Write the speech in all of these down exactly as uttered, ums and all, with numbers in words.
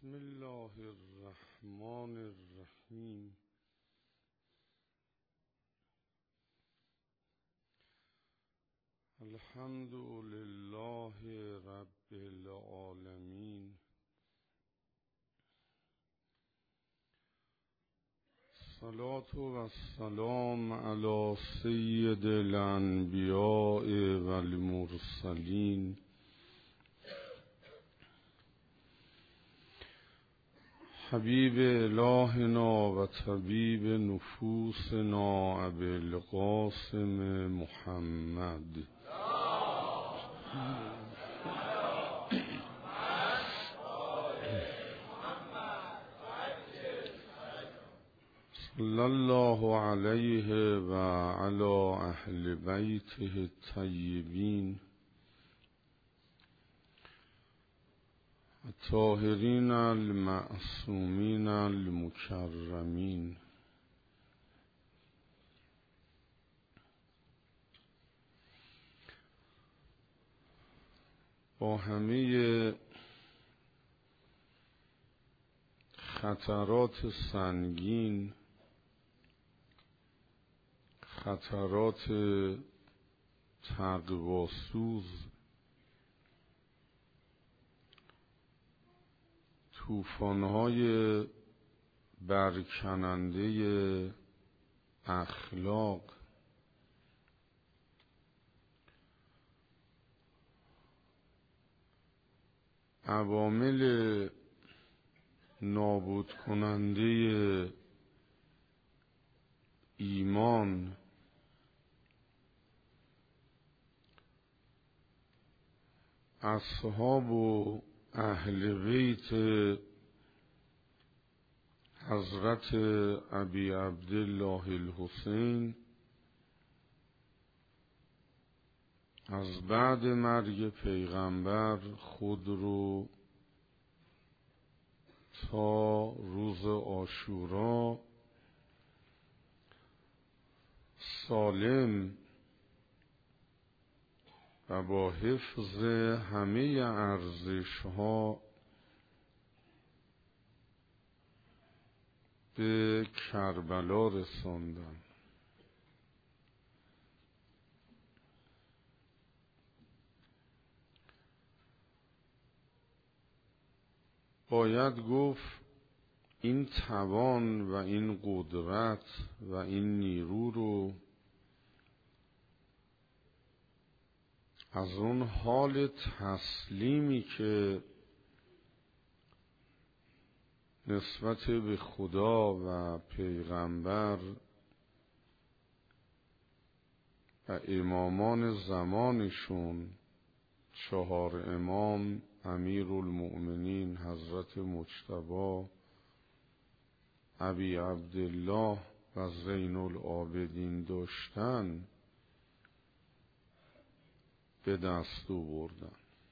بسم الله الرحمن الرحیم. الحمد لله رب العالمین. الصلاة و السلام علی سید الانبیاء و المرسلین حبیب الهنا و طبیب نفوسنا ابی القاسم محمد صلی الله علیه و علی اهل بیته الطیبین الطاهرین المعصومین المکرمین. با همه خطرات سنگین، خطرات تقواسوز، طوفان‌های برکننده اخلاق، عوامل نابود کننده ایمان، اصحاب و اهل بیت حضرت ابی عبدالله الحسین از بعد مرگ پیغمبر خود رو تا روز عاشورا سالم و با حفظ همه ارزش‌ها به کربلا رساندن. باید گفت این توان و این قدرت و این نیرو رو از اون حال تسلیمی که نسبت به خدا و پیغمبر و امامان زمانشون، چهار امام، امیر المؤمنین حضرت مجتبی ابی عبدالله و زین العابدین داشتن به دست آوردن.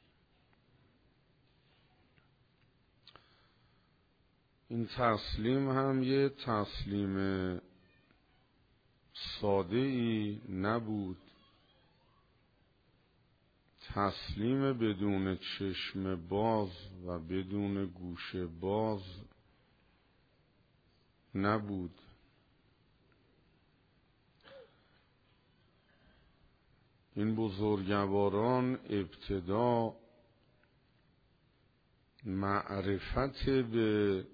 این تسلیم هم یه تسلیم ساده ای نبود، تسلیم بدون چشم باز و بدون گوش باز نبود. این بزرگواران ابتدا معرفت به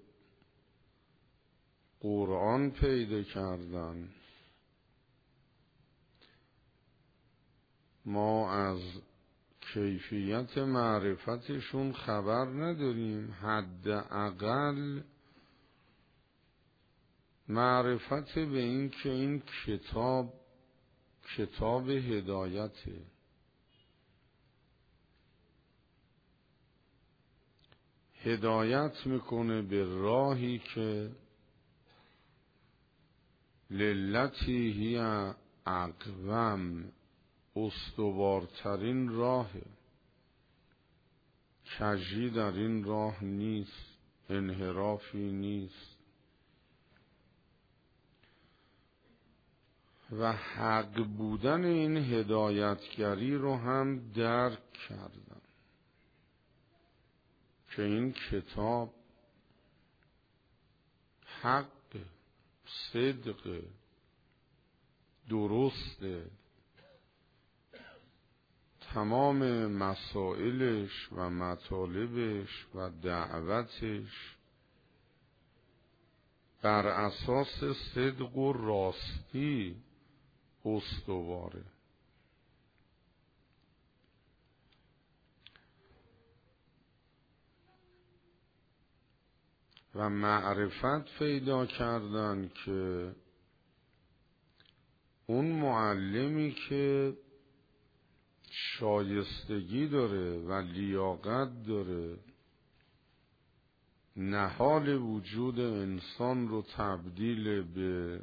قرآن پیدا کردن. ما از کیفیت معرفتشون خبر نداریم، حداقل معرفت به این که این کتاب کتاب هدایته، هدایت میکنه به راهی که للتی هی اقوم، استوارترین راهه، کجی در این راه نیست، انحرافی نیست و حق بودن این هدایتگری رو هم درک کردن که این کتاب حق، صدق، درسته. تمام مسائلش و مطالبش و دعوتش بر اساس صدق و راستی استواره. و معرفت پیدا کردن که اون معلمی که شایستگی داره و لیاقت داره نهال وجود انسان رو تبدیل به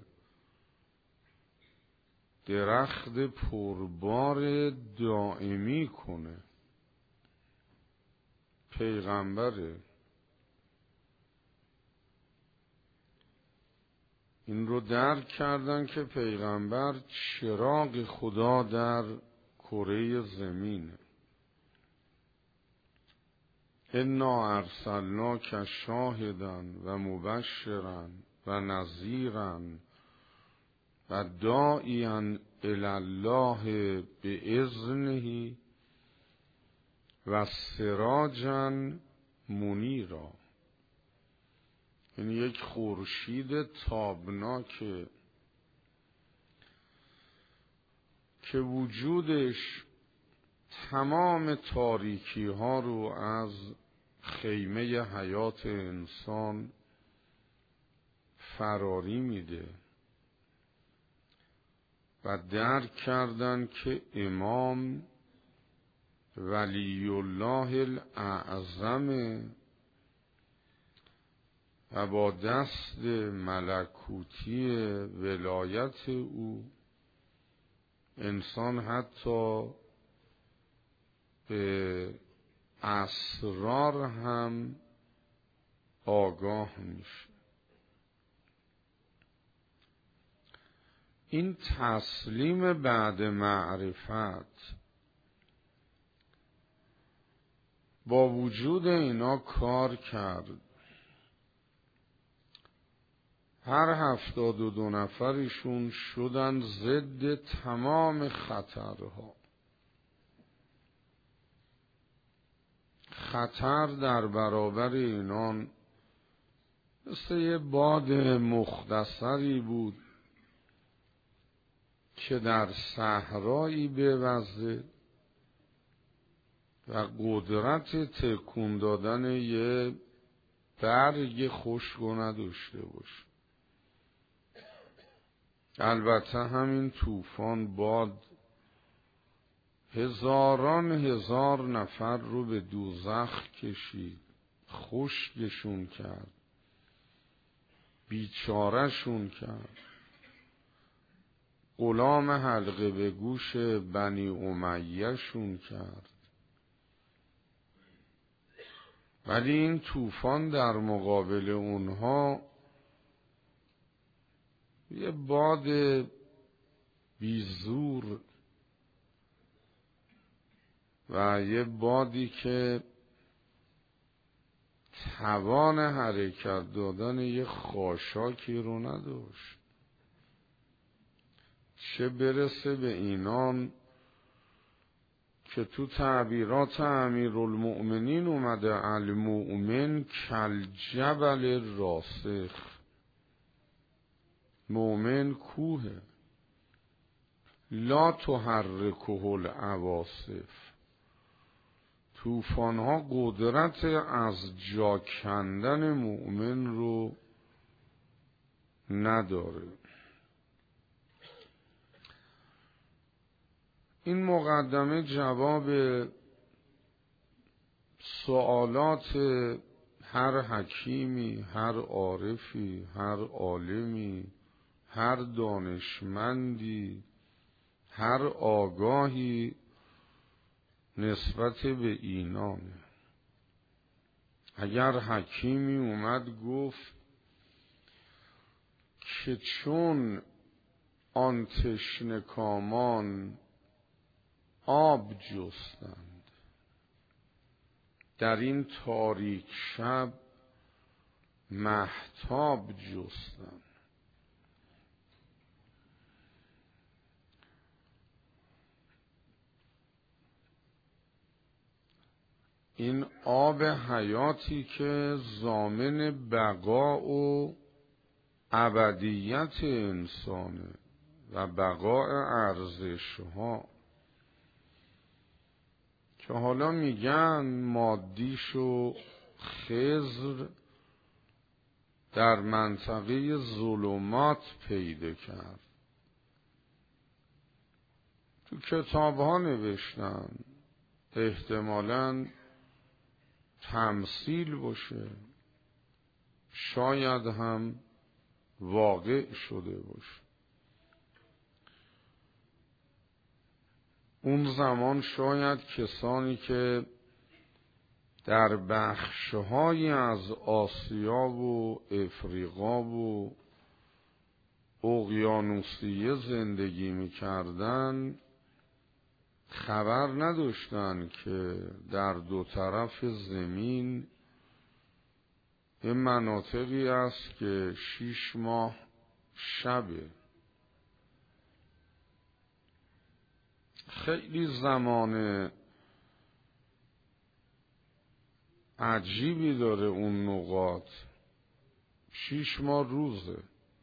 درخت پربار دائمی کنه، پیغمبره. این رو درک کردن که پیغمبر چراغ خدا در کره زمینه. انا ارسلناک شاهدا و مبشرا و نذیرا و داعیا الی الله باذنه و سراجا منیرا. این یک خورشید تابناکه که وجودش تمام تاریکی ها رو از خیمه حیات انسان فراری میده و درک کردن که امام ولی الله الاعظم و با دست ملکوتی ولایت او انسان حتی به اسرار هم آگاه میشه. این تسلیم بعد معرفت با وجود اینا کار کرد. هر هفتاد و دو نفرشون شدن ضد تمام خطرها. خطر در برابر اینان مثل یه باد مختصری بود که در صحرایی بوزه و قدرت تکون دادن یه برگ خشک نداشته باشه. البته همین طوفان باد هزاران هزار نفر رو به دوزخ کشید، خشکشون کرد، بیچارهشون کرد. غلام حلقه به گوش بنی امیه شون کرد. ولی این طوفان در مقابل اونها یه باد بیزور و یه بادی که توان حرکت دادن یه خاشاکی رو نداشت. چه برسه به اینان که تو تعبیرات امیرالمؤمنین اومده المؤمن کالجبل راسخ. مؤمن کوه لا تحرکه العواصف. طوفان ها قدرت از جا کندن مؤمن رو نداره. این مقدمه جواب سوالات هر حکیمی، هر عارفی، هر عالمی، هر دانشمندی، هر آگاهی نسبت به اینانه. اگر حکیمی اومد گفت که چون آن تشنه‌کامان آب جستند در این تاریک شب مهتاب جستن. این آب حیاتی که ضامن بقا و ابدیت انسانه و بقاء ارزش‌ها، که حالا میگن مادیشو خضر در منطقه ظلمات پیدا کرد. تو کتاب ها نوشتن، احتمالاً تمثیل باشه، شاید هم واقع شده باشه. اون زمان شاید کسانی که در بخش‌هایی از آسیا و افریقا و اقیانوسیه زندگی می‌کردند خبر نداشتن که در دو طرف زمین یه مناطقی است که شیش ماه شبه. خیلی زمان عجیبی داره اون نقاط، شیش ماه روزه.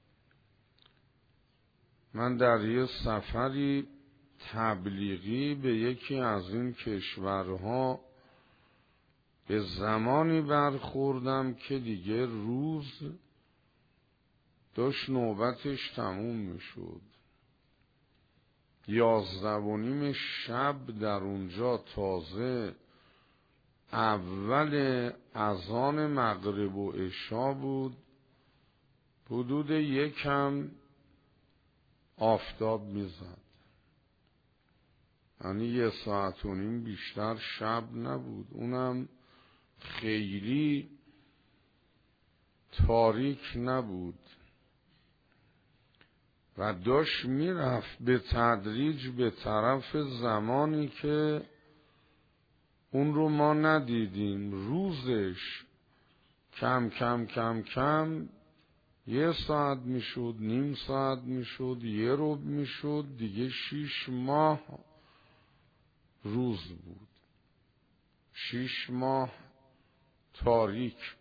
من در یه سفری تبلیغی به یکی از این کشورها به زمانی برخوردم که دیگه روز داشت نوبتش تموم میشد. یازده و نیم شب در اونجا، تازه اول اذان مغرب و عشا بود، حدود یکم آفتاب میزد، یعنی یه ساعت و نیم بیشتر شب نبود، اونم خیلی تاریک نبود و داشت میرفت به تدریج به طرف زمانی که اون رو ما ندیدیم. روزش کم کم کم کم یه ساعت میشد، نیم ساعت میشد، یه ربع میشد، دیگه شیش ماه روز بود، شیش ماه تاریک بود.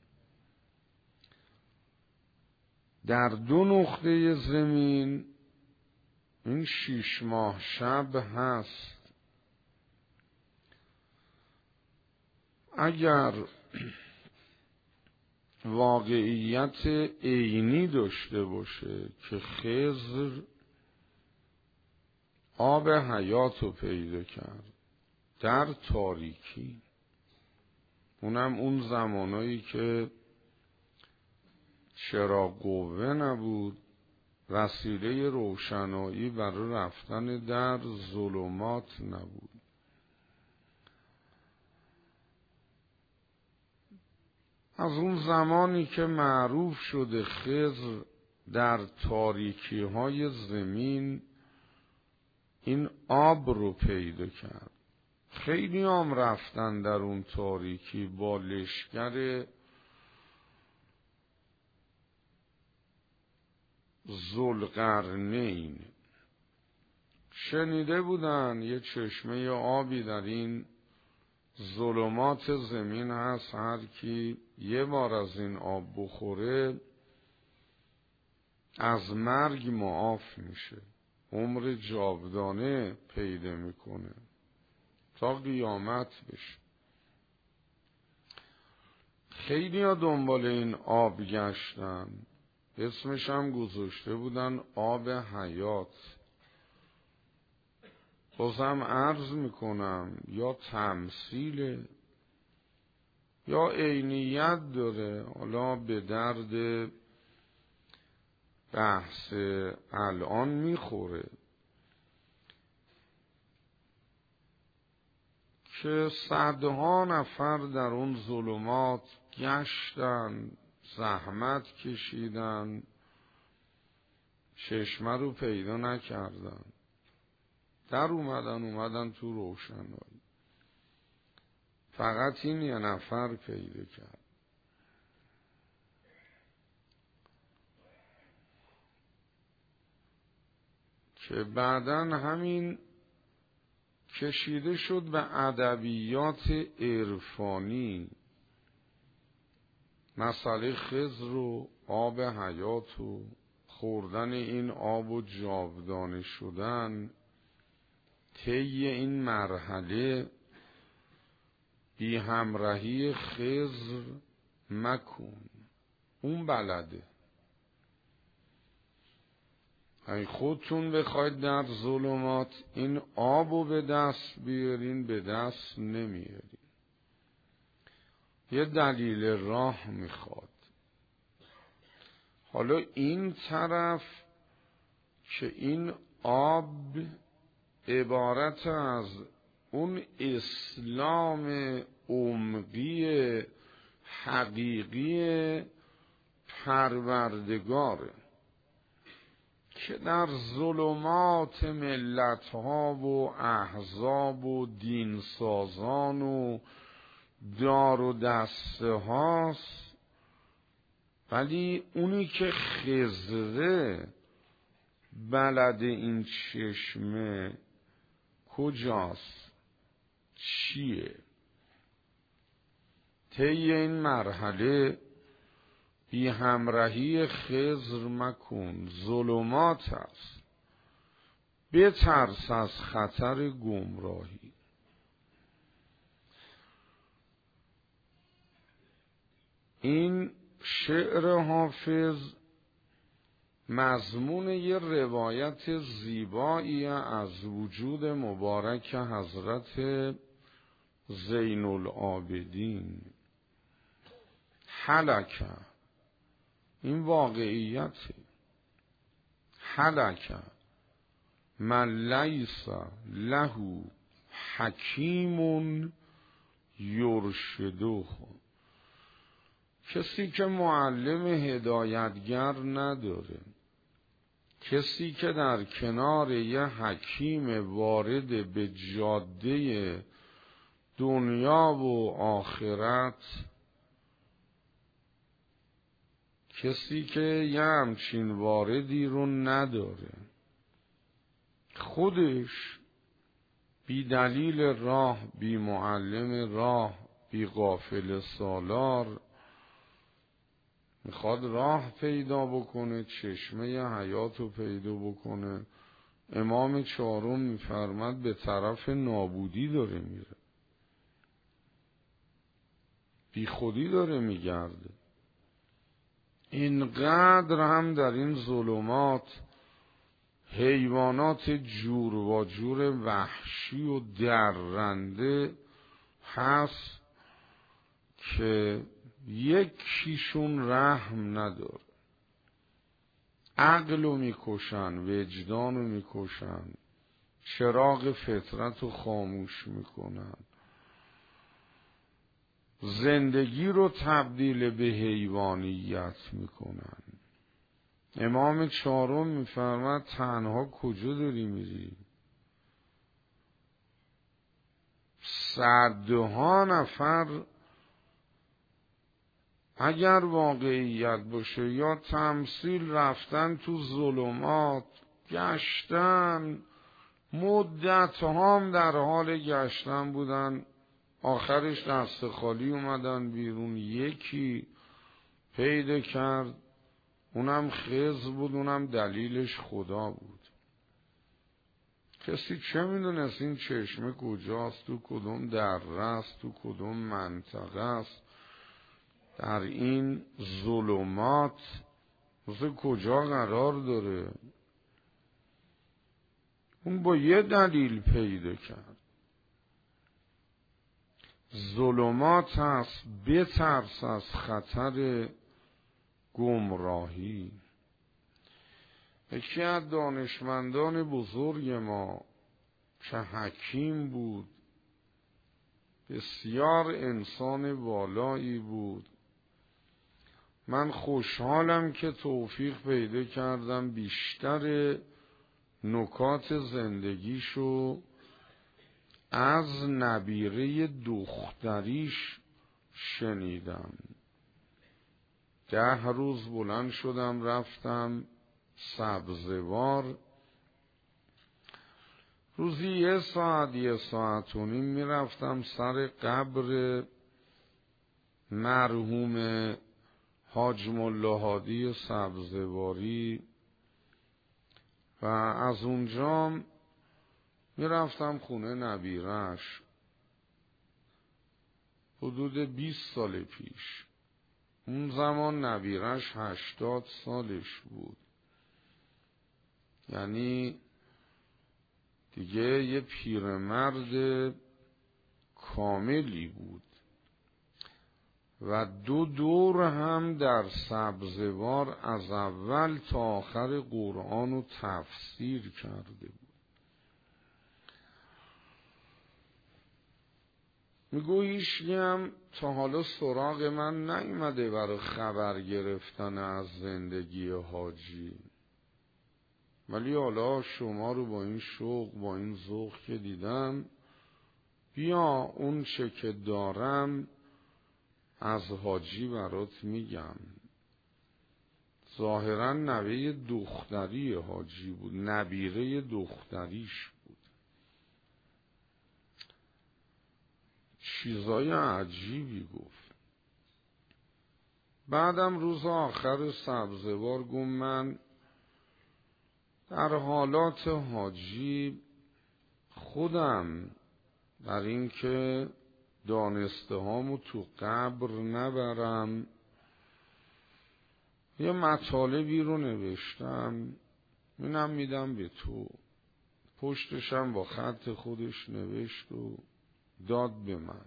در دو نقطه زمین این شیش ماه شب هست. اگر واقعیت عینی داشته باشه که خضر آب حیات رو پیدا کرد در تاریکی، اونم اون زمانایی که چراغ قوه نبود، وسیله روشنایی برای رفتن در ظلمات نبود. از اون زمانی که معروف شده خضر در تاریکی های زمین این آب رو پیدا کرد، خیلی هم رفتن در اون تاریکی با لشکر ذوالقرنین. شنیده بودن یه چشمه آبی در این ظلمات زمین هست، هر کی یه بار از این آب بخوره از مرگ معاف میشه، عمر جاودانه پیدا میکنه تا قیامت بشه. خیلی ها دنبال این آب گشتن، اسمش هم گذاشته بودن آب حیات. بازم عرض میکنم یا تمثیل یا عینیت داره، حالا به درد بحث الان میخوره که صدها نفر در اون ظلمات گشتن، زحمت کشیدن، چشمه رو پیدا نکردن، در اومدن اومدن تو روشنایی، فقط این یه نفر پیدا کرد. که بعداً همین کشیده شد به ادبیات عرفانی، مسئله خضر و آب حیات و خوردن این آب و جاودانه شدن. طی این مرحله بی همراهی خضر مکن، اون بلده. اگه خودتون بخواید در ظلمات این آبو به دست بیارین، به دست نمیارین. یه دلیل راه میخواد. حالا این طرف که این آب عبارت از اون اسلام عمقی حقیقی پروردگاره که در ظلمات ملتها و احزاب و دینسازان و دار و دسته هاست، ولی اونی که خضره بلد این چشمه کجاست، چیه؟ طی این مرحله بی همراهی خضر مکن، ظلمات است، بترس از خطر گمراهی. این شعر حافظ مضمون یه روایت زیبایی از وجود مبارک حضرت زین العابدین. هلک، این واقعیت، هلک من لیس له حکیم یرشده، کسی که معلم هدایتگر نداره، کسی که در کنار یه حکیم وارد به جاده دنیا و آخرت، کسی که یه همچین واردی رو نداره، خودش بی دلیل راه، بی معلم راه، بی قافله سالار میخواد راه پیدا بکنه، چشمه حیات رو پیدا بکنه. امام چهارم میفرماد به طرف نابودی داره میره، بی خودی داره میگرده. اینقدر هم در این ظلمات حیوانات جور و جور وحشی و درنده هست که یکیشون رحم نداره، عقلو میکشن، وجدانو میکشن، چراغ فطرت رو خاموش میکنن، زندگی رو تبدیل به حیوانیت میکنن. امام چهارم میفرماد تنها کجا داری میری؟ صدها نفر اگر واقعیت باشه یا تمثیل رفتن تو ظلمات، گشتن مدت هم در حال گشتن بودن، آخرش دست خالی اومدن بیرون. یکی پیدا کرد، اونم خضر بود، اونم دلیلش خدا بود. کسی چه میدونست این چشمه کجاست، تو کدوم دره است، تو کدوم منطقه است، در این ظلمات مثل کجا قرار داره؟ اون با یه دلیل پیدا کرد. ظلمات هست، بترس از خطر گمراهی. یکی از دانشمندان بزرگ ما که حکیم بود، بسیار انسان والایی بود، من خوشحالم که توفیق پیدا کردم بیشتر نکات زندگیشو از نبیره دختریش شنیدم. ده روز بلند شدم رفتم سبزوار، روزی یه ساعت یه ساعت و نیم میرفتم سر قبر مرحوم حاج ملا هادی سبزواری و از اونجا میرفتم خونه نبیرش. حدود بیست سال پیش. اون زمان نبیرش هشتاد سالش بود، یعنی دیگه یه پیرمرد کاملی بود و دو دور هم در سبزوار از اول تا آخر قرآن رو تفسیر کرده بود. میگو هیچکی هم تا حالا سراغ من نیومده برای خبر گرفتن از زندگی حاجی، ولی حالا شما رو با این شوق با این ذوق که دیدم، بیا اون چه که دارم از حاجی برات میگم. ظاهرا نوه دختری حاجی بود، نبیره دختریش بود. چیزای عجیبی گفت. بعدم روز آخر سبزوار گفت من در حالات حاجی خودم در این که دانسته هامو تو قبر نبرم یه مطالبی رو نوشتم، اینم میدم به تو. پشتشم با خط خودش نوشت و داد به من.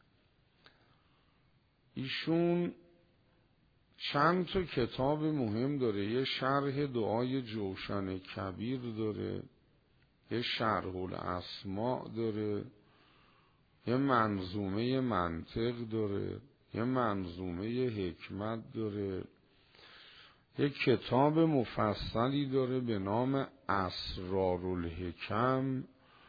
ایشون چند تا کتاب مهم داره، یه شرح دعای جوشن کبیر داره، یه شرح الاسماء داره، یه منظومه منطق داره، یه منظومه حکمت داره، یه کتاب مفصلی داره به نام اسرار الحکم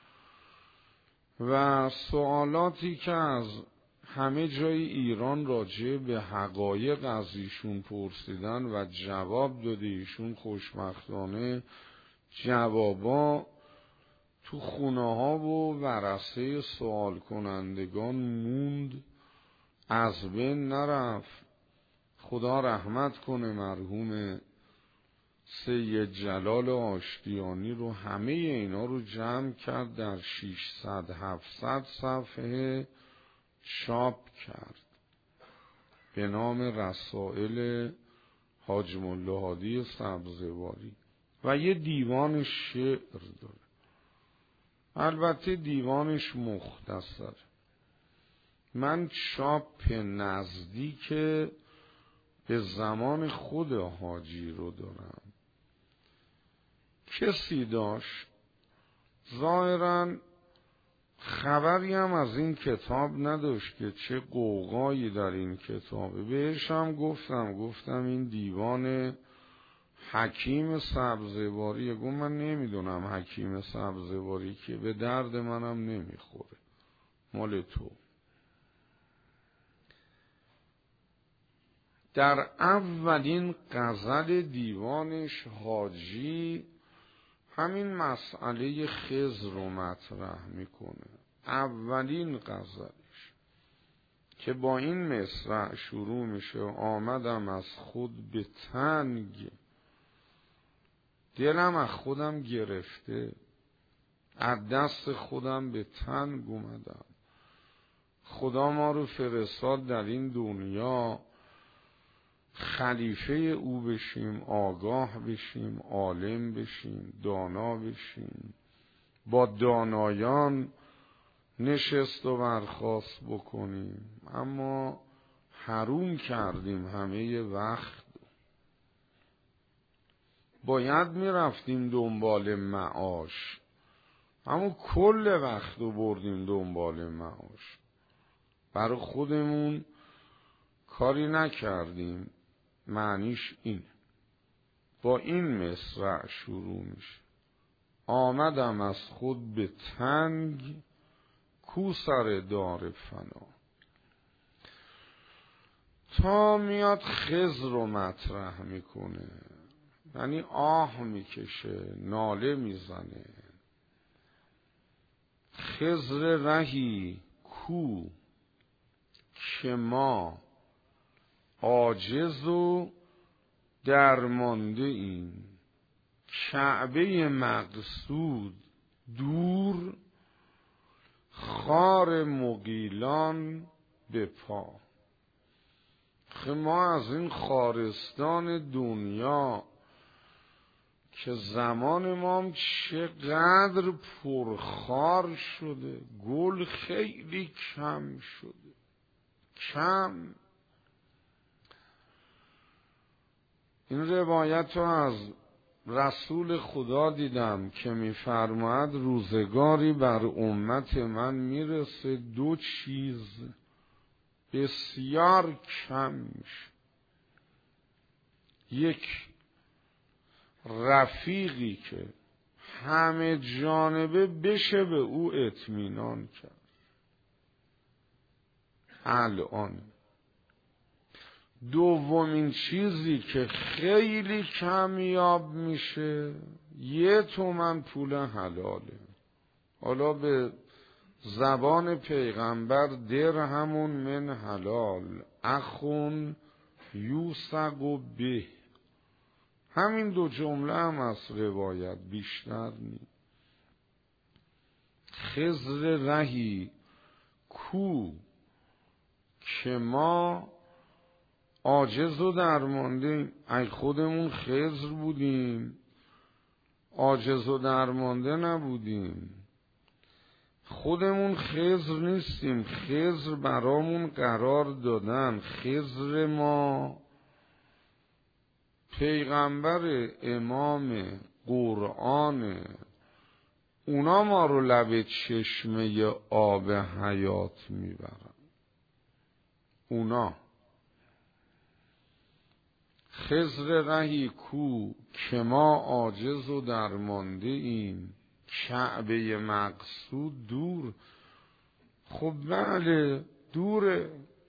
و سوالاتی که از همه جای ایران راجع به حقایق از ایشون پرسیدن و جواب داده. ایشون خوشبختانه جوابا تو خونه ها و ورثه سوال کنندگان موند، از بین نرفت. خدا رحمت کنه مرحوم سید جلال آشتیانی رو. همه اینا رو جمع کرد در ششصد هفتصد صفحه چاپ کرد به نام رسائل حاج ملا هادی سبزواری و یه دیوان شعر داره. البته دیوانش مختصر. من چاپ نزدیک به زمان خود حاجی رو دارم. کسی داشت ظاهراً خبری هم از این کتاب نداشت که چه قوقایی در این کتابه. بهش هم گفتم گفتم این دیوان حکیم سبزواری. گفت من نمیدونم حکیم سبزواری که به درد منم نمیخوره، مال تو. در اولین غزل دیوانش حاجی همین مسئله خضر رو مطرح میکنه. اولین غزلش که با این مصرع شروع میشه: آمدم از خود به تنگ، دلم از خودم گرفته، از دست خودم به تنگ اومدم. خدا ما رو فرستاد در این دنیا خلیفه او بشیم، آگاه بشیم، عالم بشیم، دانا بشیم، با دانایان نشست و برخاست بکنیم. اما حروم کردیم همه وقت. باید میرفتیم دنبال معاش، اما کل وقت رو بردیم دنبال معاش. برای خودمون کاری نکردیم. معنیش این. با این مصرع شروع میشه: آمدم از خود به تنگ، کو سر دار فنا. تا میاد خضر رو مطرح میکنه، یعنی آه میکشه، ناله میزنه. خضر رهی کو که ما عاجز و درمانده ایم، کعبه مقصود دور، خار مغیلان به پا. خب ما از این خارستان دنیا که زمان ما چقدر پرخار شده، گل خیلی کم شده، کم. این روایت رو از رسول خدا دیدم که می‌فرماید روزگاری بر امت من میرسه دو چیز بسیار کم میشه. یک، رفیقی که همه جانبه بشه به او اطمینان کرد. الان دومین چیزی که خیلی کمیاب میشه یه تومن پول حلاله. حالا به زبان پیغمبر درهمون من حلال اخون یوسق و به. همین دو جمله هم از روایت، بیشتر نی. خضر رهی کو که ما عاجز و درمانده. ای خودمون خضر بودیم عاجز و درمانده نبودیم. خودمون خضر نیستیم، خضر برامون قرار دادن. خضر ما پیغمبر امام قرآن، اونا ما رو لب چشمه آب حیات میبرن. اونا خضر رهی کو که ما عاجز و درمانده ایم، کعبه مقصود دور. خب بله دوره،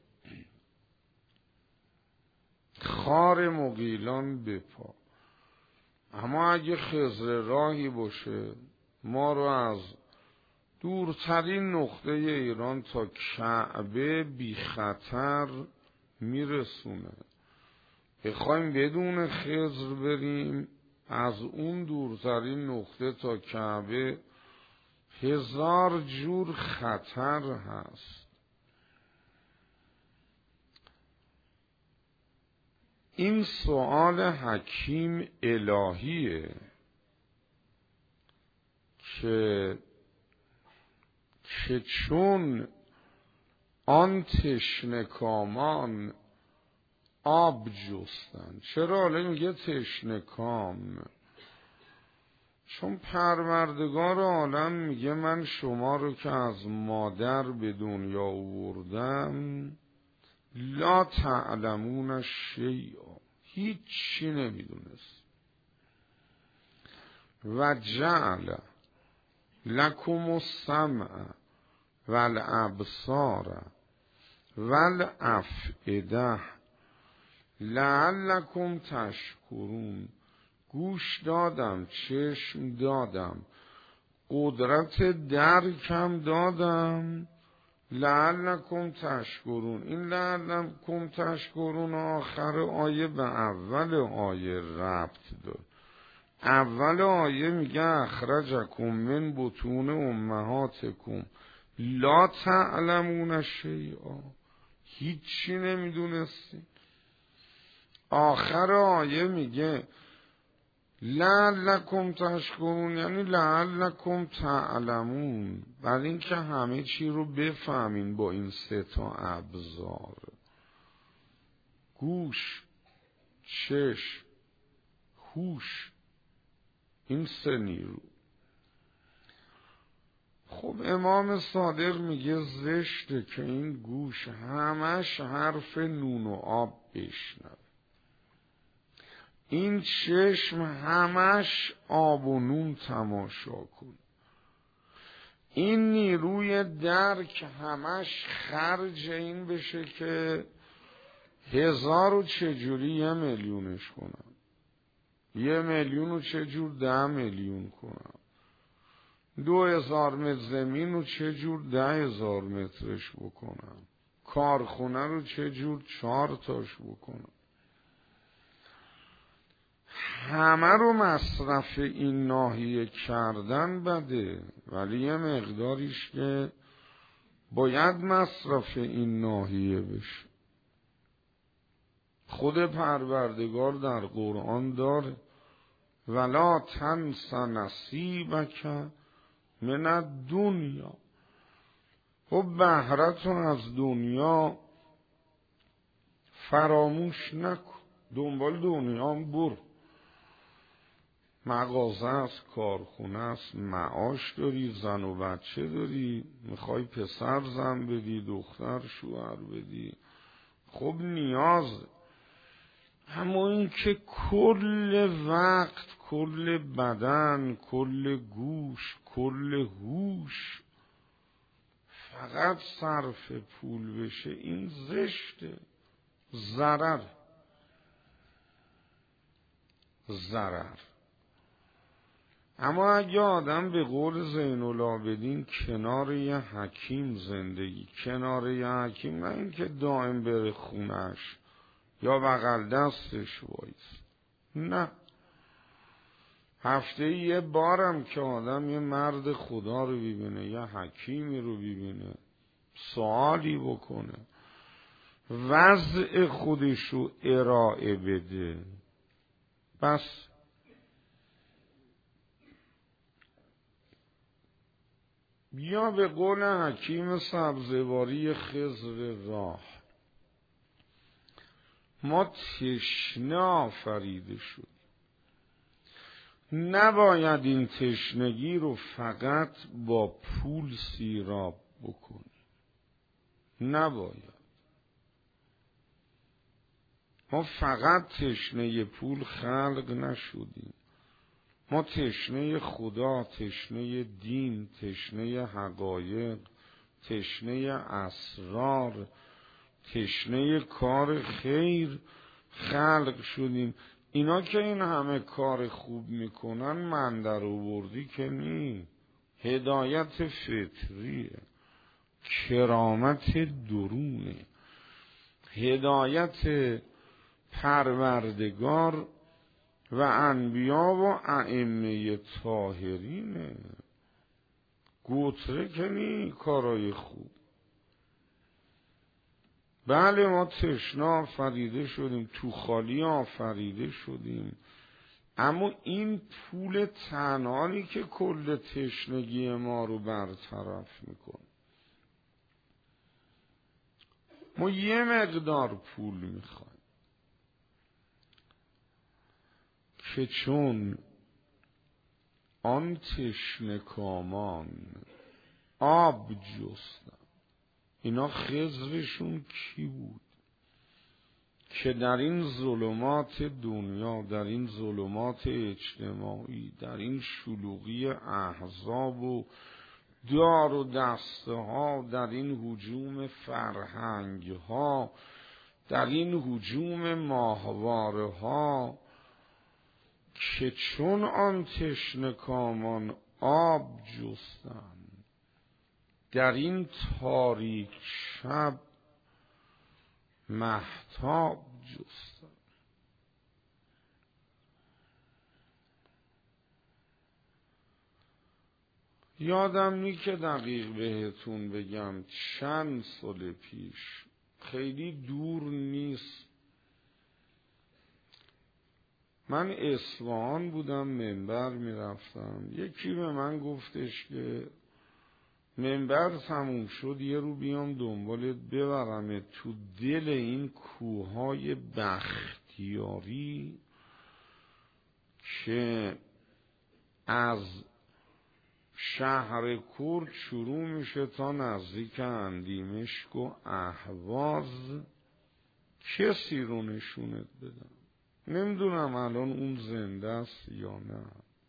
خار مغیلان به پا. اما اگه خضر راهی باشه ما رو از دورترین نقطه ایران تا کعبه بی خطر میرسونه. بخوایم بدون خضر بریم از اون دورترین نقطه تا کعبه هزار جور خطر هست. این سؤال حکیم الهیه که که چون آن تشنکامان آب جستن. چرا حالا میگه تشنکام؟ چون پروردگار عالم میگه من شما رو که از مادر به دنیا آوردم لا تعلمون شیئا، هیچی نمیدونست. و جعل لکم السمع والابصار والافئده لعلکم تشکرون. گوش دادم، چشم دادم، قدرت درکم دادم. لعلکم تشکرون. این لعلکم تشکرون آخر آیه به اول آیه ربط داد. اول آیه میگه اخرجکم من بطون امهاتکم لا تعلمون شیئا، هیچی نمیدونستی. آخر آیه میگه لعلکم تشکرون، یعنی لعلکم تعلمون، برای اینکه همه چی رو بفهمین با این سه تا ابزار: گوش، چشم، هوش. این سه نیرو. خب امام صادق میگه زشته که این گوش همش حرف نون و آب بشنوه، این چشم همش آب و نون تماشا کن، این نیروی درک همش خرج این بشه که هزار و چجوری یه میلیونش کنم، یه میلیون و چجور ده میلیون کنم. دو هزار متر زمین رو چه جور ده هزار مترش بکنم، کارخونه رو چه جور چهار تاش بکنم. همه رو مصرف این ناحیه کردن بده، ولی یه مقداریش که باید مصرف این ناحیه بشه. خود پروردگار در قرآن داره ولا تنس نصیبک من الدنیا، و بهرتون از دنیا فراموش نکن، دنبال دنیا برو. مغازه است، کارخونه است، معاش داری، زن و بچه داری، میخوای پسر زن بدی، دختر شوهر بدی، خب نیاز. اما این که کل وقت، کل بدن، کل گوش، کل هوش فقط صرف پول بشه، این زشته، ضرر ضرر. اما اگه آدم به قول زین العابدین کنار یه حکیم زندگی، کنار یه حکیم، نه اینکه دائم بره خونش یا بغل دستش وایس، نه، هفته یه بارم که آدم یه مرد خدا رو ببینه، یه حکیمی رو ببینه، سوالی بکنه، وضع خودش رو ارائه بده، بس. یا به قول حکیم سبزواری خضر راه، ما تشنه آفریده شد، نباید این تشنگی رو فقط با پول سیراب بکنی، نباید. ما فقط تشنه پول خلق نشدیم، ما تشنه خدا، تشنه دین، تشنه حقایق، تشنه اسرار، تشنه کار خیر خلق شدیم. اینا که این همه کار خوب میکنن من در آوردی که نی، هدایت فطریه، کرامت درونه، هدایت پروردگار و انبیا و ائمه طاهرینه، گوتره که نی کارای خوب. بله ما تشنه آفریده شدیم، تو خالی آفریده شدیم، اما این پول تنهایی که کل تشنگی ما رو برطرف میکنه. ما یه مقدار پول میخوایم که چون آن تشنه کامان آب جستن. اینا خضرشون کی بود که در این ظلمات دنیا، در این ظلمات اجتماعی، در این شلوغی احزاب و دار و دسته ها، در این هجوم فرهنگ ها، در این هجوم ماهواره ها، که چون آن تشنه کامان آب جستن، در این تاریک شب مهتاب جستن. یادم نی که دقیق بهتون بگم چند سال پیش، خیلی دور نیست، من اصفهان بودم، منبر میرفتم، یکی به من گفتش که منبر تموم شد یه رو بیام دنبالت ببرم تو دل این کوههای بختیاری که از شهر کرد شروع میشه تا نزدیک اندیمشک و اهواز. کسی رو نشونت بدم؟ نمیدونم الان اون زنده است یا نه.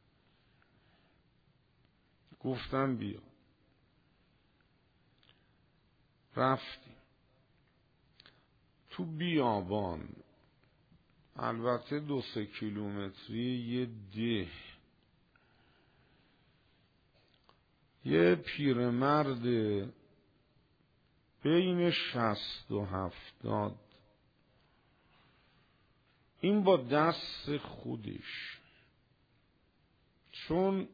گفتم بیا. رفتیم تو بیابان، البته دو سه کیلومتری، یه ده یه پیرمرد بین شصت و هفتاد، این با دست خودش، چون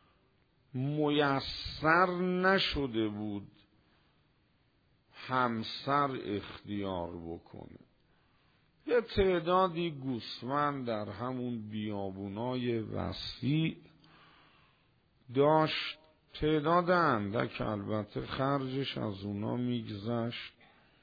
میسر نشده بود همسر اختیار بکنه، یه تعدادی گوسفند در همون بیابونای وسیع داشت، تعداد اندک، البته خرجش از اونا میگذشت.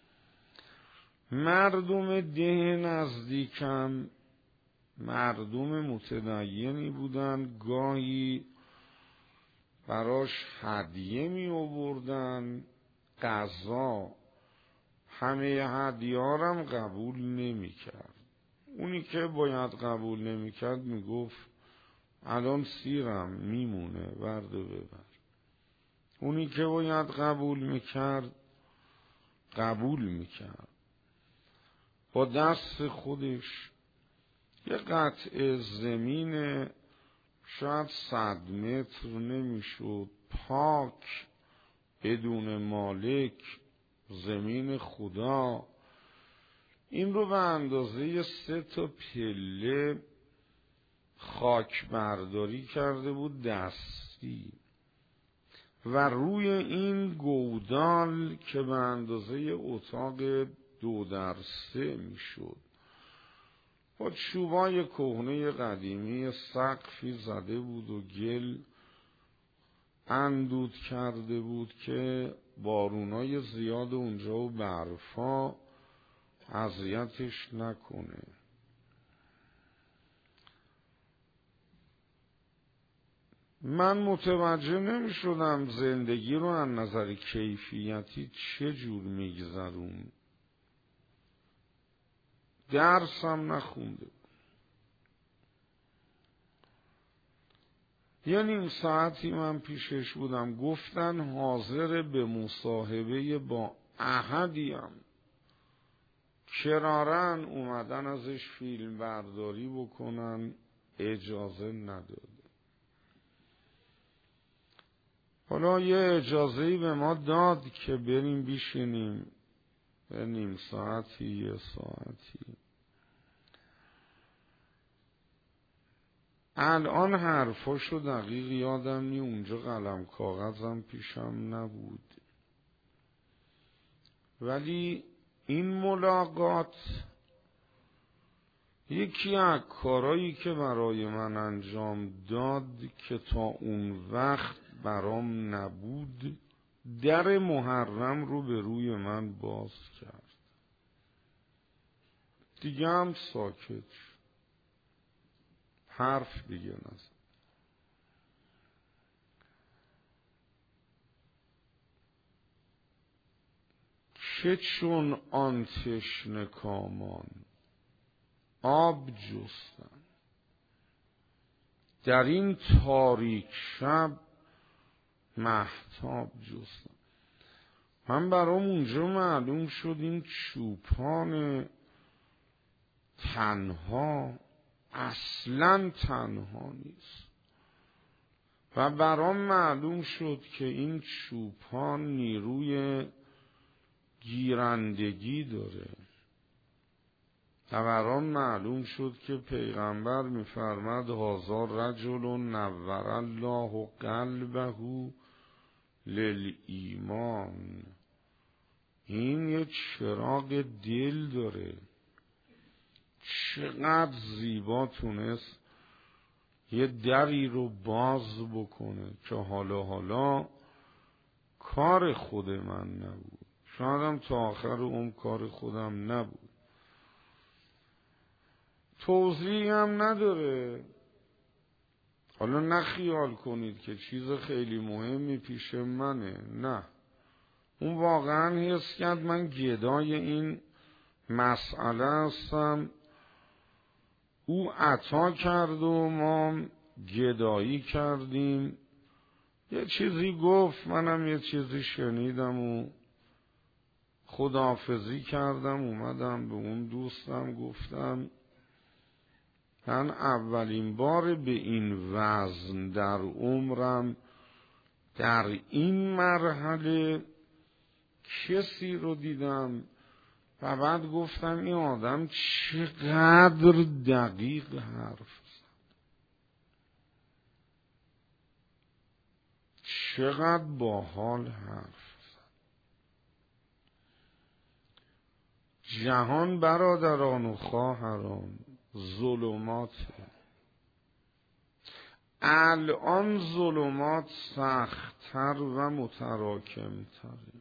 مردم ده نزدیکم مردم متدینی بودن، گاهی براش هدیه می آوردن، غذا. همه هدیه هارم قبول نمی کرد. اونی که باید قبول نمی کرد می گفت الان سیرم میمونه ورده ببر. اونی که باید قبول می کرد قبول می کرد. با دست خودش یه قطعه زمین شاید صد متر نمیشد، پاک بدون مالک، زمین خدا، این رو به اندازه سه تا پله خاک برداری کرده بود دستی و روی این گودال که به اندازه اتاق دو در سه میشد با چوبای کهنه قدیمی سقفی زده بود و گل اندود کرده بود که بارونای زیاد اونجا و برفا اذیتش نکنه. من متوجه نمی شدم زندگی رو از نظر کیفیتی چه جور میگذرون. درسم نخونده. یه نیم ساعتی من پیشش بودم، گفتن حاضر به مصاحبه با احدیم، کرارن اومدن ازش فیلم برداری بکنن، اجازه نداده. حالا یه اجازهی به ما داد که بریم بیشینیم، به نیم ساعتی یه ساعتی. الان حرفاشو دقیق یادم نی، اونجا قلم کاغذم پیشم نبود، ولی این ملاقات یکی از کارایی که برای من انجام داد که تا اون وقت برام نبود، در محرم رو به روی من باز کرد. دیگه هم ساکت، حرف دیگه نزد. چه چون آن تشنه کامان آب جستن، در این تاریک شب مهتاب جستن. من برام اونجا معلوم شد این چوپان تنها اصلاً تنها نیست و برام معلوم شد که این چوپان نیروی گیرندگی داره و برام معلوم شد که پیغمبر می‌فرماد هذا رجل نور الله قلبه للایمان، این یه چراغ دل داره. چقدر زیبا تونست یه دری رو باز بکنه که حالا حالا کار خود من نبود، شایدم تا آخر اون کار خودم نبود. توضیحی هم نداره. حالا نه خیال کنید که چیز خیلی مهمی پیش منه، نه، اون واقعا حس کرد من گدای این مسئله هستم. او عطا کرد و ما گدایی کردیم. یه چیزی گفت، منم یه چیزی شنیدم و خداحافظی کردم. اومدم به اون دوستم گفتم من اولین بار به این وزن در عمرم در این مرحله کسی رو دیدم و بعد گفتم این آدم چقدر دقیق حرف زد، چقدر باحال حرف زد. جهان برادران و خواهران ظلماته. الان ظلمات سخت‌تر و متراکم‌تره.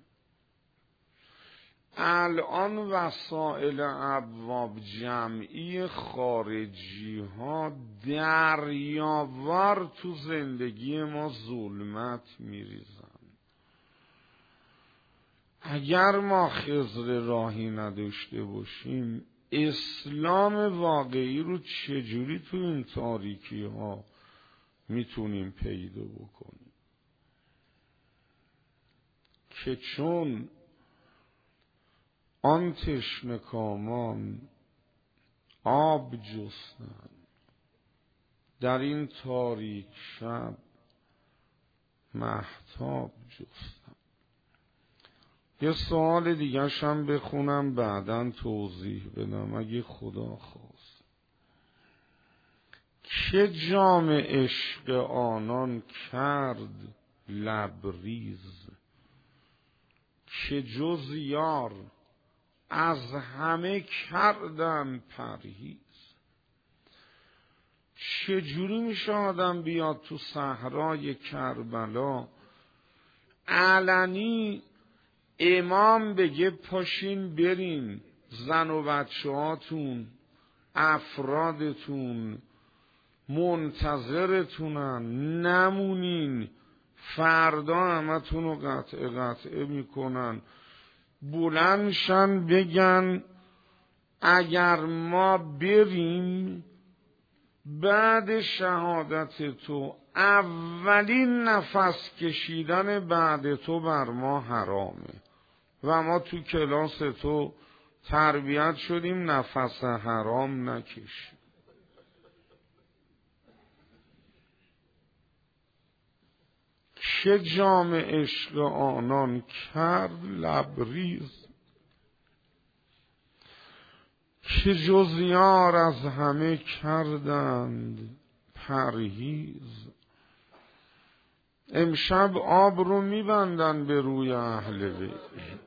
الان وسایل ابواب جمعی خارجی ها دریاوار تو زندگی ما ظلمت میریزن. اگر ما خضر راهی نداشته باشیم اسلام واقعی رو چجوری تو این تاریکی ها میتونیم پیدا بکنیم؟ که چون آن تشنه‌کامان آب جستن در این تاریک شب مهتاب جستن. یه سوال دیگه شم بخونم بعداً توضیح بدم اگه خدا خواست. که جام عشق آنان کرد لبریز، که جز یار از همه کردن پرهیز. چجوری میشه آدم بیاد تو صحرای کربلا علنی امام بگه پاشین برین، زن و بچه هاتون افرادتون منتظرتونن، نمونین، فردا همتون رو قطعه قطعه میکنن، بلندشن بگن اگر ما بریم بعد شهادت تو اولین نفس کشیدن بعد تو بر ما حرامه و ما تو کلاس تو تربیت شدیم نفس حرام نکشیم. که جام عشق آنان کرد لبریز، که جز یار از همه کردند پرهیز. امشب آب رو میبندن به روی اهل بیت.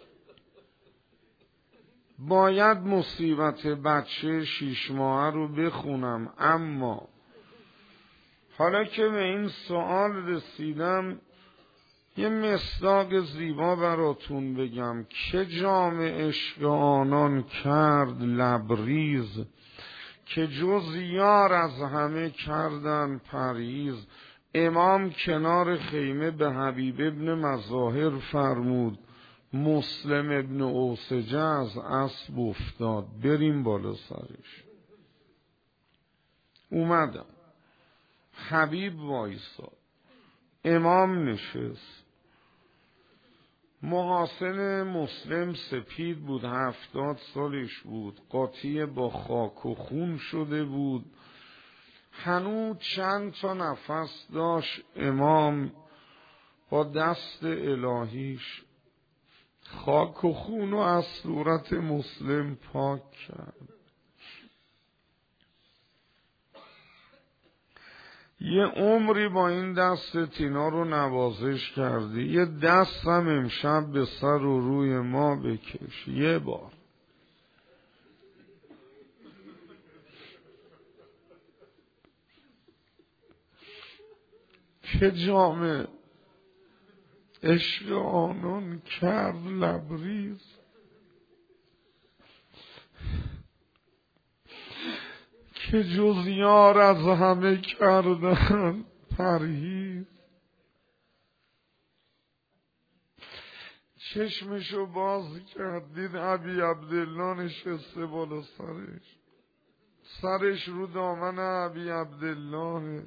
باید مصیبت بچه شیش ماهه رو بخونم، اما حالا که به این سوال رسیدم یه مصداق زیبا براتون بگم. که جام عشق آنان کرد لبریز، که جز یار از همه کردن پرهیز. امام کنار خیمه به حبیب ابن مظاهر فرمود مسلم ابن اوسجه از اسب افتاد، بریم بالا سرش. اومدم، حبیب وایساد، امام نشست. محاسن مسلم سپید بود، هفتاد سالش بود، قاطی با خاک و خون شده بود، هنوز چند تا نفس داشت. امام با دست الهیش خاک و خون رو از صورت مسلم پاک کرد. یه عمری با این دست تینا رو نوازش کردی، یه دست هم امشب به سر و روی ما بکش یه بار. که جام عشق آنان کرد لبریز، که جز یار از همه کردن پرهیز. چشمشو باز کرد دید ابی عبدالله نشسته بالا سرش، سرش رو دامن ابی عبدالله.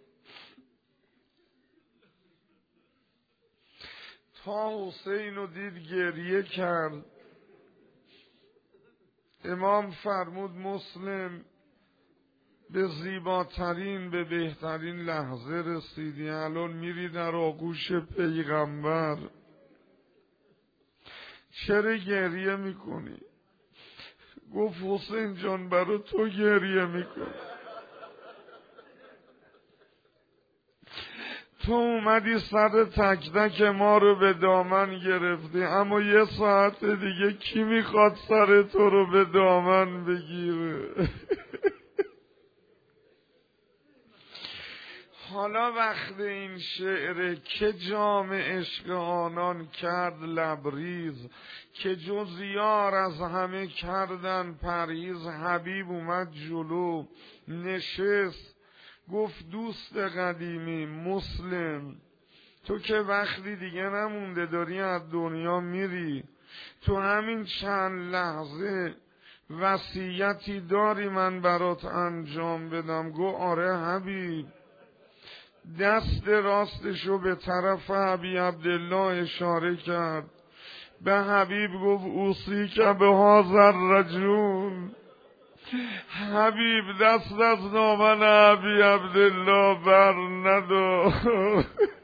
تا حسین رو دید گریه کرد. امام فرمود مسلم به زیباترین به بهترین لحظه رسیدی، الان میری در آغوش پیغمبر، چرا گریه میکنی؟ گفت حسین جان برای تو گریه میکنی، تو اومدی سر تک تک ما رو به دامن گرفتی، اما یه ساعت دیگه کی میخواد سر تو رو به دامن بگیره؟ حالا وقت این شعره که جام عشق آنان کرد لبریز، که جز یار از همه کردن پرهیز. حبیب اومد جلو نشست، گفت دوست قدیمی مسلم، تو که وقتی دیگه نمونده داری از دنیا میری، تو همین چند لحظه وصیتی داری من برات انجام بدم؟ گو آره حبیب. دست راستشو به طرف ابی عبدالله اشاره کرد، به حبیب گفت اوصی که به هذا الرجل. حبیب دست از دامن ابی عبدالله بر ندار.